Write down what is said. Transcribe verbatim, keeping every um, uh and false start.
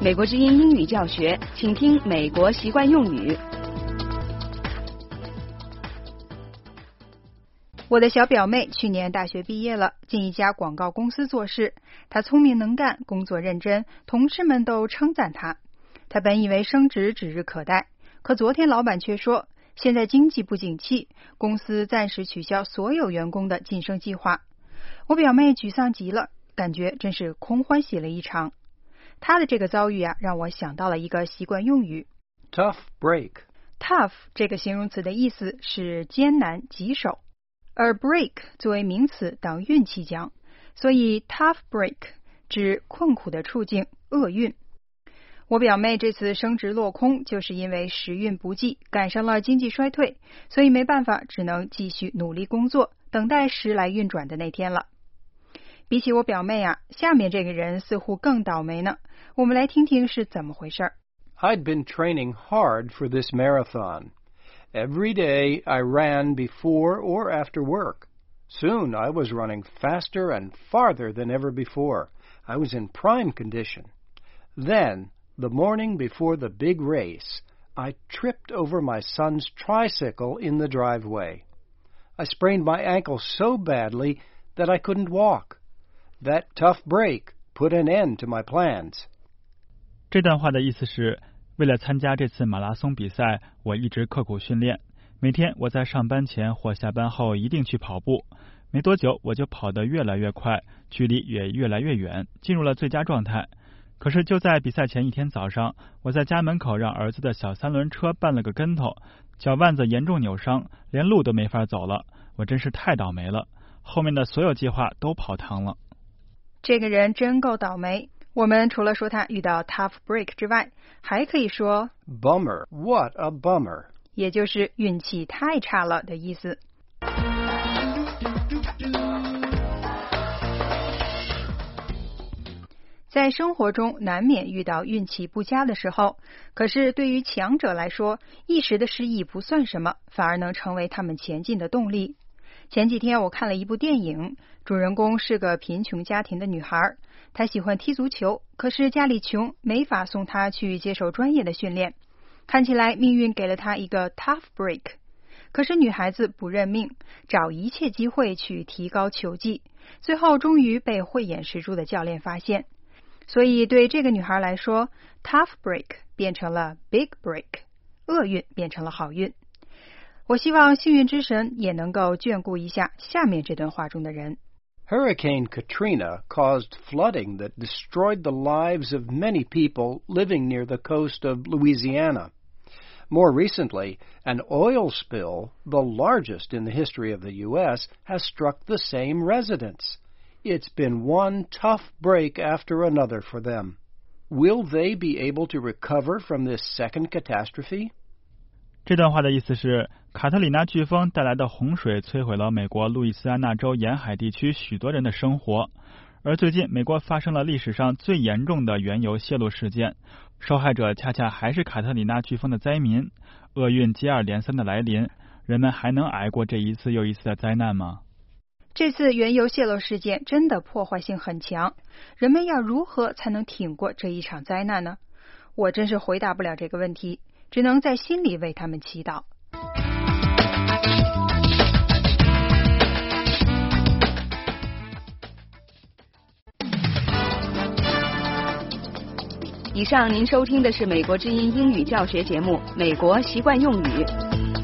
美国之音英语教学，请听美国习惯用语。 我的小表妹去年大学毕业了，进一家广告公司做事。她聪明能干，工作认真，同事们都称赞她。她本以为升职指日可待，可昨天老板却说，现在经济不景气，公司暂时取消所有员工的晋升计划。我表妹沮丧极了，感觉真是空欢喜了一场。她的这个遭遇啊，让我想到了一个习惯用语 Tough break。Tough 这个形容词的意思是艰难棘手，而 break 作为名词当运气讲，所以 tough break 指困苦的处境，厄运。我表妹这次升职落空，就是因为时运不济，赶上了经济衰退，所以没办法，只能继续努力工作，等待时来运转的那天了。比起我表妹啊，下面这个人似乎更倒霉呢。我们来听听是怎么回事。 I'd been training hard for this marathon. Every day I ran before or after work. Soon I was running faster and farther than ever before. I was in prime condition. Then, the morning before the big race, I tripped over my son's tricycle in the driveway. I sprained my ankle so badly that I couldn't walk. That tough break put an end to my plans. 这段话的意思是，为了参加这次马拉松比赛，我一直刻苦训练。每天我在上班前或下班后一定去跑步。没多久我就跑得越来越快，距离也越来越远，进入了最佳状态。可是就在比赛前一天早上，我在家门口让儿子的小三轮车绊了个跟头，脚腕子严重扭伤，连路都没法走了。我真是太倒霉了，后面的所有计划都泡汤了。 这个人真够倒霉。我们除了说他遇到 tough break 之外，还可以说 Bummer, what a bummer. 也就是运气太差了的意思。在生活中难免遇到运气不佳的时候，可是对于强者来说，一时的失意不算什么，反而能成为他们前进的动力。前几天我看了一部电影，主人公是个贫穷家庭的女孩，她喜欢踢足球，可是家里穷，没法送她去接受专业的训练。看起来命运给了她一个 tough break， 可是女孩子不认命，找一切机会去提高球技，最后终于被慧眼识珠的教练发现。所以对这个女孩来说， tough break 变成了 big break， 厄运变成了好运。我希望幸运之神也能够眷顾一下下面这段话中的人。 Hurricane Katrina caused flooding that destroyed the lives of many people living near the coast of Louisiana. More recently, an oil spill, the largest in the history of the U S, has struck the same residents. It's been one tough break after another for them. Will they be able to recover from this second catastrophe? 这段话的意思是，卡特里娜飓风带来的洪水摧毁了美国路易斯安那州沿海地区许多人的生活，而最近美国发生了历史上最严重的原油泄漏事件，受害者恰恰还是卡特里娜飓风的灾民。厄运接二连三的来临，人们还能挨过这一次又一次的灾难吗？ 这次原油泄漏事件真的破坏性很强，人们要如何才能挺过这一场灾难呢？我真是回答不了这个问题，只能在心里为他们祈祷。 以上您收听的是美国之音英语教学节目《美国习惯用语》。